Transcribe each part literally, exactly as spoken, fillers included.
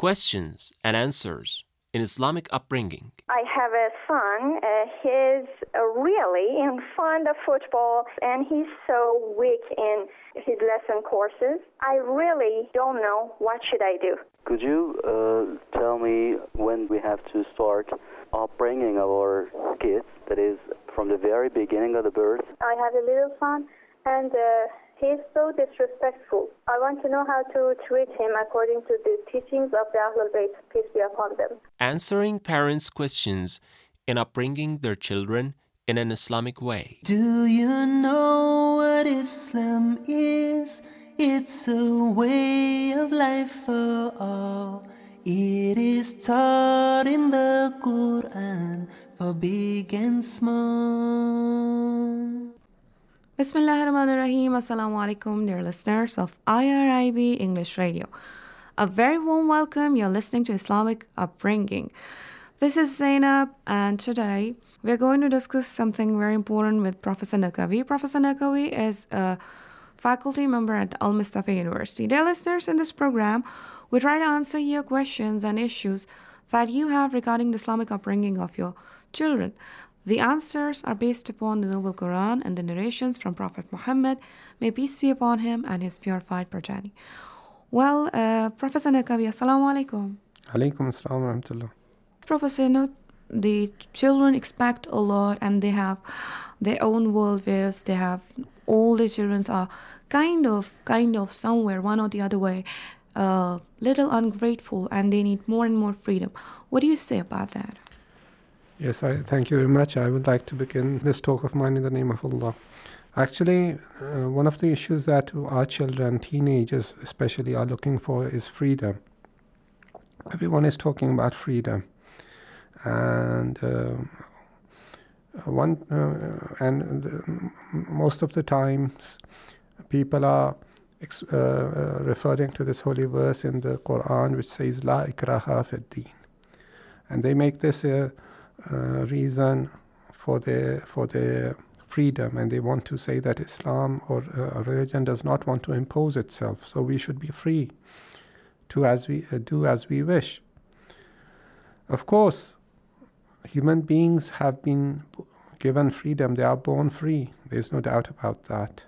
Questions and answers in Islamic upbringing. I have a son. Uh, he's uh, really in fond of football, and he's so weak in his lesson courses. I really don't know what should I do. Could you uh, tell me when we have to start upbringing our kids, that is, from the very beginning of the birth? I have a little son, and uh, he's so disrespectful. I want to know how to treat him according to the teachings of the Ahlul Bayt, peace be upon them. Answering parents' questions in upbringing their children in an Islamic way. Do you know what Islam is? It's a way of life for all. It is taught in the Quran for big and small. Bismillahir Rahmanir Rahim. Assalamu alaikum, dear listeners of I R I B English Radio. A very warm welcome. You're listening to Islamic Upbringing. This is Zainab, and today we're going to discuss something very important with Professor Naqvi. Professor Naqvi is a faculty member at Al Mustafa University. Dear listeners, in this program, we try to answer your questions and issues that you have regarding the Islamic upbringing of your children. The answers are based upon the Noble Quran and the narrations from Prophet Muhammad, may peace be upon him and his purified progeny. Well, uh, Professor Naqvi, assalamu alaikum. Alaikum assalam wa rahmatullah. Professor, you know, the children expect a lot and they have their own worldviews. They have, all the children are kind of, kind of somewhere, one or the other way, uh, little ungrateful, and they need more and more freedom. What do you say about that? Yes, I thank you very much. I would like to begin this talk of mine in the name of Allah. Actually, uh, one of the issues that our children, teenagers especially, are looking for is freedom. Everyone is talking about freedom. And uh, one, uh, and the, most of the times, people are ex- uh, uh, referring to this holy verse in the Quran, which says "La ikraha fid din," and they make this a, a reason for their for their freedom, and they want to say that Islam or a religion does not want to impose itself, so we should be free to as we uh, do as we wish. Of course, human beings have been given freedom. They are born free. There's no doubt about that.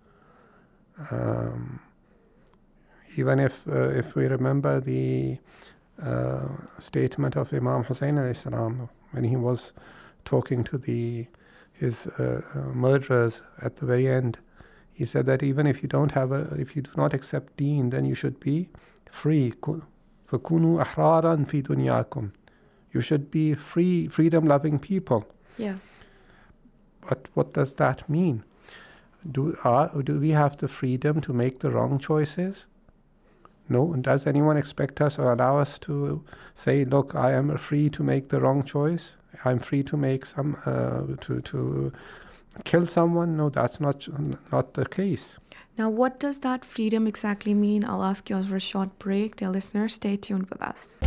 Um, even if uh, if we remember the uh, statement of Imam Hussein alayhi salam when he was talking to the his uh, uh, murderers at the very end, he said that even if you don't have a, if you do not accept deen, then you should be free. فَكُونُوا أَحْرَارًا فِي دُنْيَاكُمْ. You should be free, freedom-loving people. Yeah. But what does that mean? Do uh, do we have the freedom to make the wrong choices? No. Does anyone expect us or allow us to say, "Look, I am free to make the wrong choice. I'm free to make some uh, to to kill someone"? No, that's not not the case. Now, what does that freedom exactly mean? I'll ask you for a short break. Dear listeners, stay tuned with us.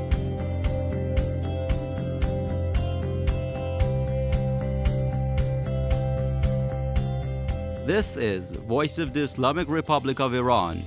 This is Voice of the Islamic Republic of Iran.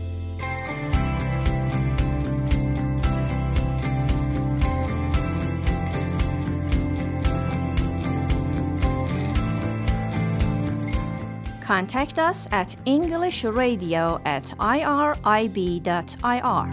Contact us at englishradio at irib dot I R.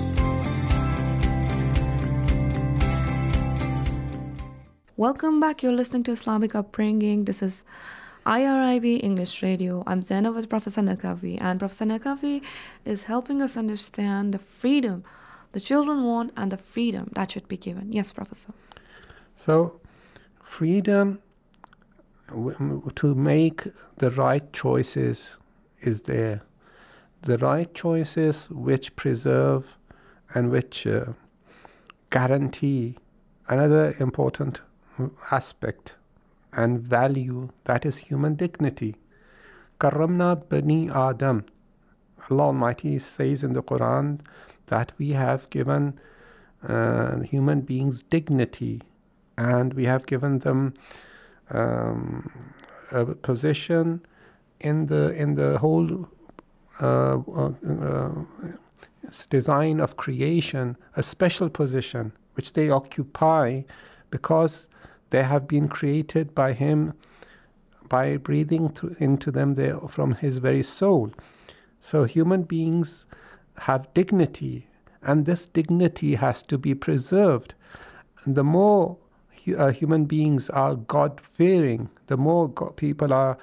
Welcome back. You're listening to Islamic Upbringing. This is I R I B English Radio. I'm Zainab with Professor Naqvi, and Professor Naqvi is helping us understand the freedom the children want and the freedom that should be given. Yes, Professor. So, freedom w- to make the right choices is there. The right choices which preserve and which uh, guarantee another important aspect and value, that is human dignity. Karramna bani Adam. Allah Almighty says in the Quran that we have given uh, human beings dignity, and we have given them um, a position in the in the whole uh, uh, design of creation a special position which they occupy because they have been created by Him by breathing to, into them there from His very soul. So human beings have dignity, and this dignity has to be preserved. And the more hu- uh, human beings are God-fearing, the more God, people are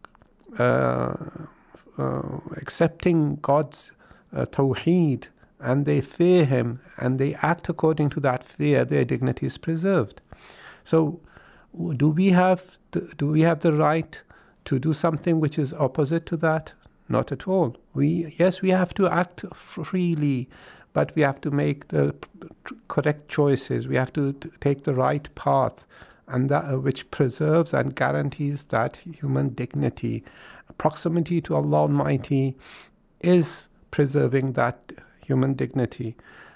uh, uh, accepting God's uh, tawheed, and they fear Him, and they act according to that fear, their dignity is preserved. So do we have to, do we have the right to do something which is opposite to that? Not at all. We yes, we have to act freely, but we have to make the correct choices. We have to t- take the right path, and that uh, which preserves and guarantees that human dignity. Proximity to Allah Almighty is preserving that human dignity.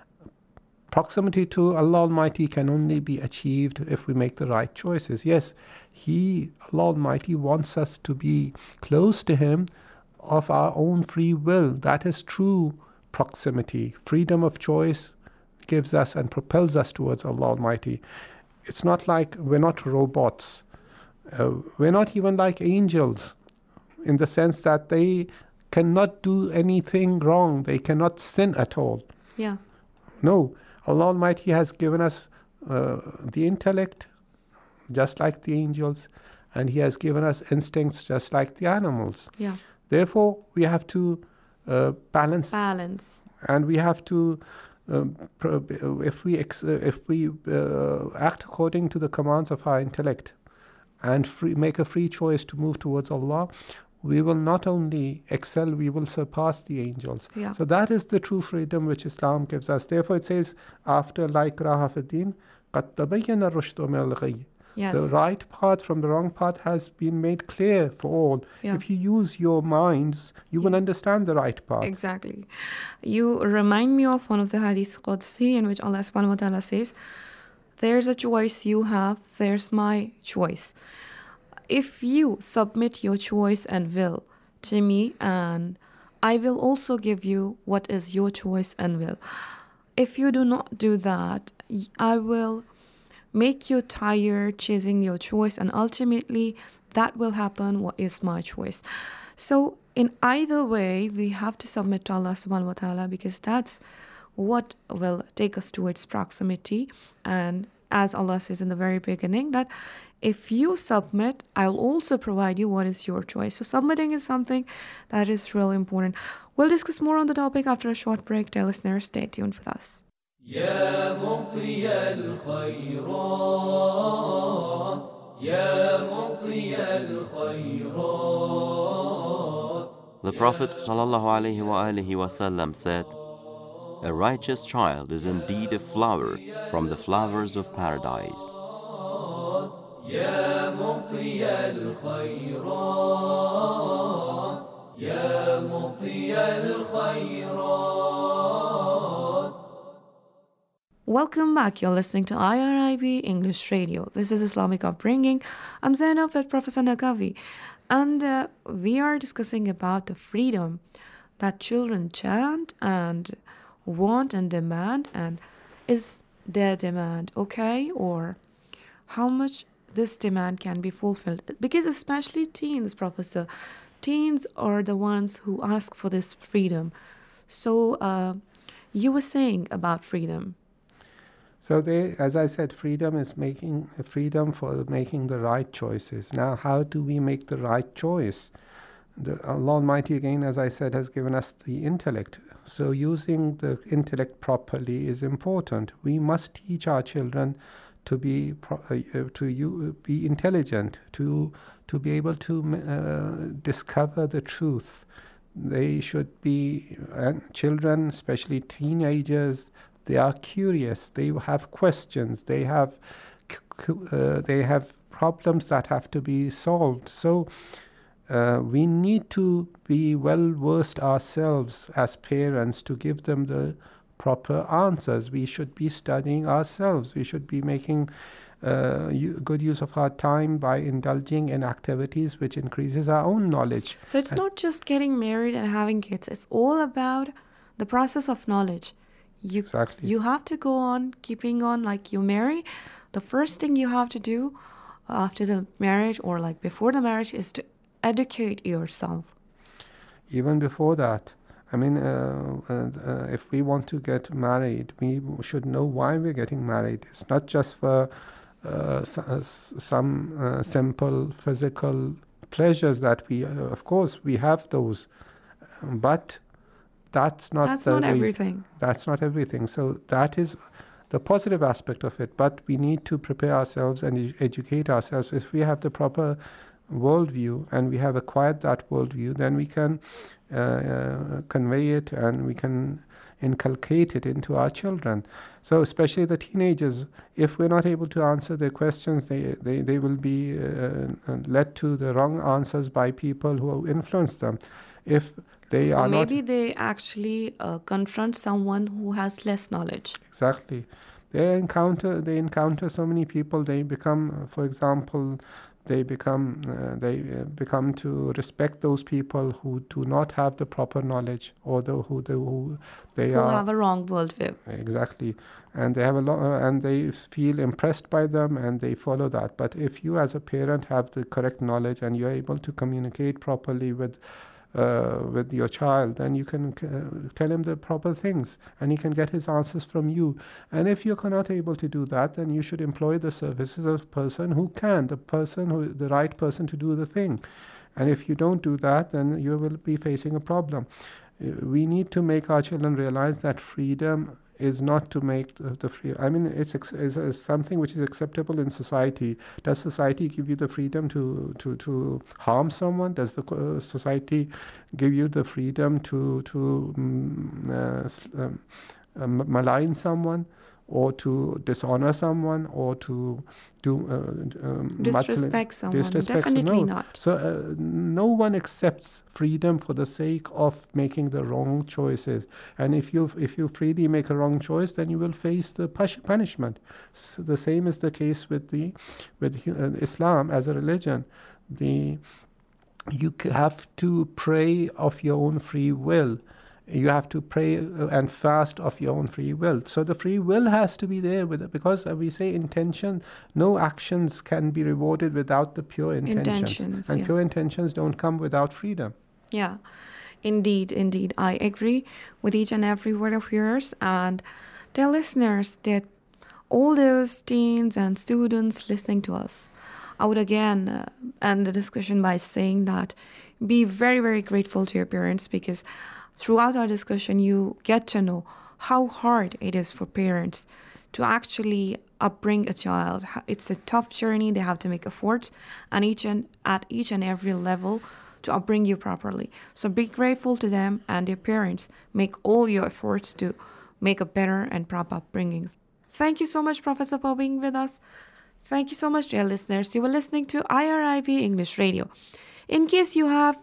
Proximity to Allah Almighty can only be achieved if we make the right choices. Yes, He, Allah Almighty, wants us to be close to Him of our own free will. That is true proximity. Freedom of choice gives us and propels us towards Allah Almighty. It's not like we're not robots. Uh, we're not even like angels in the sense that they cannot do anything wrong. They cannot sin at all. Yeah. No. Allah Almighty has given us uh, the intellect just like the angels, and He has given us instincts just like the animals. Yeah. Therefore, we have to uh, balance. Balance. And we have to, um, if we ex- if we uh, act according to the commands of our intellect and free, make a free choice to move towards Allah, we will not only excel, we will surpass the angels. Yeah. So that is the true freedom which Islam gives us. Therefore it says, after la ikraha fi din, qad tabayyana ar-rushdu min al-ghayy. Yes. The right path from the wrong path has been made clear for all. Yeah. If you use your minds, you will understand the right path. Exactly. You remind me of one of the hadith Qudsi in which Allah subhanahu wa ta'ala says, there's a choice you have, there's my choice. If you submit your choice and will to me, and I will also give you what is your choice and will. If you do not do that, I will make you tired chasing your choice, and ultimately that will happen what is my choice. So in either way, we have to submit to Allah subhanahu wa ta'ala, because that's what will take us towards proximity. And as Allah says in the very beginning, that if you submit, I'll also provide you what is your choice. So submitting is something that is really important. We'll discuss more on the topic after a short break. Dear listeners, stay tuned with us. يا مطي الخيرات يا مطي الخيرات. The Prophet ﷺ said, a righteous child is indeed a flower from the flowers of paradise. يا مطي الخيرات يا مطي الخيرات. Welcome back. You're listening to I R I B English Radio. This is Islamic Upbringing. I'm Zainab with Professor Nagavi, and uh, we are discussing about the freedom that children chant and want and demand, and is their demand okay, or how much this demand can be fulfilled. Because especially teens, Professor, teens are the ones who ask for this freedom. So uh, you were saying about freedom. So they, as I said, freedom is making freedom for making the right choices. Now, how do we make the right choice? The Allah Almighty, again, as I said, has given us the intellect. So using the intellect properly is important. We must teach our children to be uh, to you be intelligent, to to be able to uh, discover the truth. They should be uh, children, especially teenagers. They are curious. They have questions. They have uh, they have problems that have to be solved. So uh, we need to be well versed ourselves as parents to give them the proper answers. We should be studying ourselves. We should be making uh, good use of our time by indulging in activities which increases our own knowledge. So it's and not just getting married and having kids. It's all about the process of knowledge. You, exactly. You have to go on keeping on, like you marry. The first thing you have to do after the marriage or like before the marriage is to educate yourself. Even before that, I mean, uh, uh, if we want to get married, we should know why we're getting married. It's not just for uh, some uh, simple physical pleasures that we, uh, of course, we have those, but that's not that's the not reason. everything. That's not everything. So that is the positive aspect of it. But we need to prepare ourselves and ed- educate ourselves. If we have the proper worldview and we have acquired that worldview, then we can uh, uh, convey it and we can inculcate it into our children. So especially the teenagers, if we're not able to answer their questions, they, they, they will be uh, led to the wrong answers by people who influence them. If they are or maybe not, they actually uh, confront someone who has less knowledge. Exactly. They encounter, they encounter so many people, they become, for example, they become uh, they uh, become to respect those people who do not have the proper knowledge, or the, who the, who they who are have a wrong worldview. Exactly, and they have a lot, uh, and they feel impressed by them, and they follow that. But if you, as a parent, have the correct knowledge and you're able to communicate properly with uh, with your child, then you can uh, tell him the proper things, and he can get his answers from you. And if you're not able to do that, then you should employ the services of a person who can, the person who, the right person to do the thing. And if you don't do that, then you will be facing a problem. Uh, we need to make our children realize that freedom is not to make the, the free. I mean, it's, ex- it's, it's something which is acceptable in society. Does society give you the freedom to to, to harm someone? Does the uh, society give you the freedom to to um, uh, um, uh, malign someone, or to dishonor someone, or to do uh, um, disrespect someone? Disrespect Definitely no. not. So uh, no one accepts freedom for the sake of making the wrong choices. And if you if you freely make a wrong choice, then you will face the punishment. So the same is the case with the with uh, Islam as a religion. The you have to pray of your own free will. You have to pray and fast of your own free will. So the free will has to be there with it, because we say intention, no actions can be rewarded without the pure intentions. Intentions, and yeah. Pure intentions don't come without freedom. Yeah, indeed, indeed. I agree with each and every word of yours. And dear listeners, that all those teens and students listening to us, I would again uh, end the discussion by saying that be very, very grateful to your parents, because throughout our discussion, you get to know how hard it is for parents to actually upbring a child. It's a tough journey. They have to make efforts and each and at each and every level to upbring you properly. So be grateful to them and your parents. Make all your efforts to make a better and proper upbringing. Thank you so much, Professor, for being with us. Thank you so much, dear listeners. You were listening to I R I B English Radio. In case you have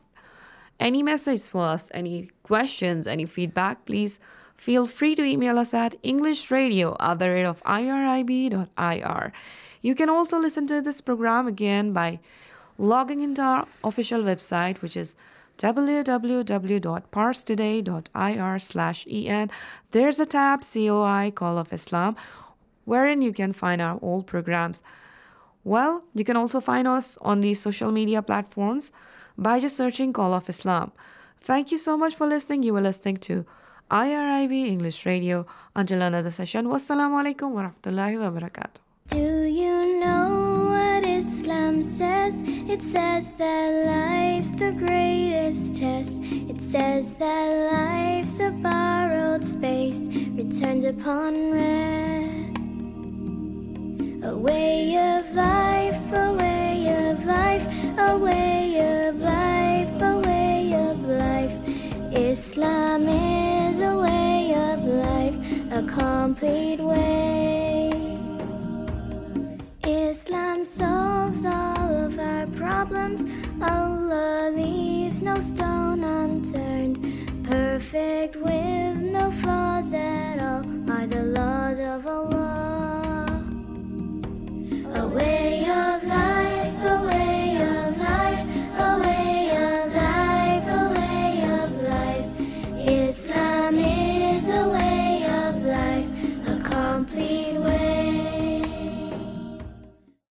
any message for us, any questions, any feedback, please feel free to email us at englishradio at the rate of irib dot I R. You can also listen to this program again by logging into our official website, which is w w w dot pars today dot I R slash E N. There's a tab, C O I, Call of Islam, wherein you can find our old programs. Well, you can also find us on these social media platforms by just searching Call of Islam. Thank you so much for listening. You were listening to I R I B English Radio. Until another session, wassalamu alaikum wa rahmatullahi wa barakatuh. Do you know what Islam says? It says that life's the greatest test. It says that life's a borrowed space, returned upon rest. A way of life, a way of life, a way of life, a way of life. Islam is a way of life, a complete way. Islam solves all of our problems. Allah leaves no stone unturned. Perfect with no flaws at all are the laws of